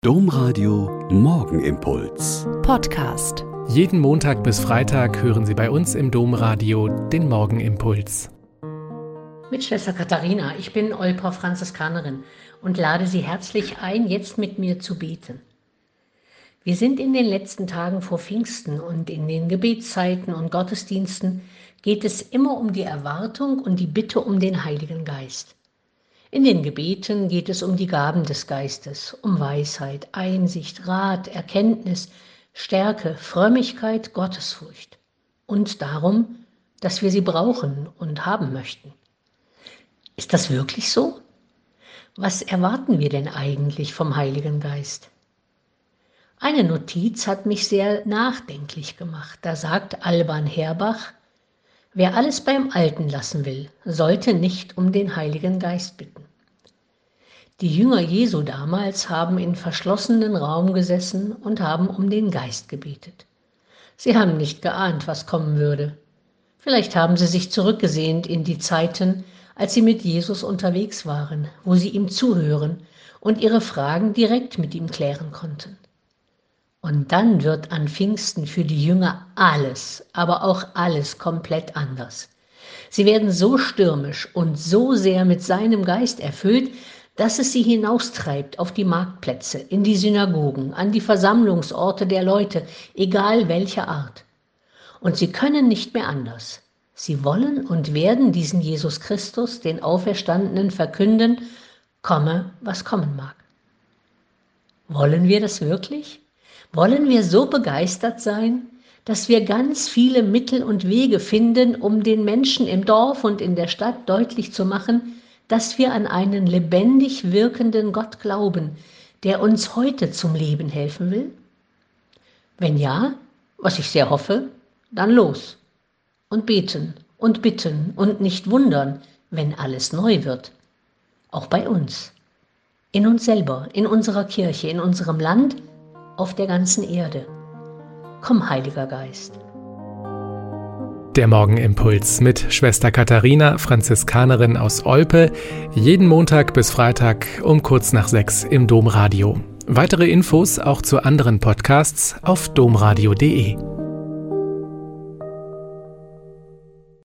Domradio Morgenimpuls. Podcast. Jeden Montag bis Freitag hören Sie bei uns im Domradio den Morgenimpuls. Mit Schwester Katharina, ich bin Olper Franziskanerin und lade Sie herzlich ein, jetzt mit mir zu beten. Wir sind in den letzten Tagen vor Pfingsten und in den Gebetszeiten und Gottesdiensten geht es immer um die Erwartung und die Bitte um den Heiligen Geist. In den Gebeten geht es um die Gaben des Geistes, um Weisheit, Einsicht, Rat, Erkenntnis, Stärke, Frömmigkeit, Gottesfurcht und darum, dass wir sie brauchen und haben möchten. Ist das wirklich so? Was erwarten wir denn eigentlich vom Heiligen Geist? Eine Notiz hat mich sehr nachdenklich gemacht. Da sagt Alban Herbach: Wer alles beim Alten lassen will, sollte nicht um den Heiligen Geist bitten. Die Jünger Jesu damals haben in verschlossenen Raum gesessen und haben um den Geist gebetet. Sie haben nicht geahnt, was kommen würde. Vielleicht haben sie sich zurückgesehnt in die Zeiten, als sie mit Jesus unterwegs waren, wo sie ihm zuhören und ihre Fragen direkt mit ihm klären konnten. Und dann wird an Pfingsten für die Jünger alles, aber auch alles komplett anders. Sie werden so stürmisch und so sehr mit seinem Geist erfüllt, dass es sie hinaustreibt auf die Marktplätze, in die Synagogen, an die Versammlungsorte der Leute, egal welcher Art. Und sie können nicht mehr anders. Sie wollen und werden diesen Jesus Christus, den Auferstandenen, verkünden, komme, was kommen mag. Wollen wir das wirklich? Wollen wir so begeistert sein, dass wir ganz viele Mittel und Wege finden, um den Menschen im Dorf und in der Stadt deutlich zu machen, dass wir an einen lebendig wirkenden Gott glauben, der uns heute zum Leben helfen will? Wenn ja, was ich sehr hoffe, dann los und beten und bitten und nicht wundern, wenn alles neu wird. Auch bei uns, in uns selber, in unserer Kirche, in unserem Land, auf der ganzen Erde. Komm, Heiliger Geist. Der Morgenimpuls mit Schwester Katharina, Franziskanerin aus Olpe, jeden Montag bis Freitag um kurz nach 6 im Domradio. Weitere Infos auch zu anderen Podcasts auf domradio.de.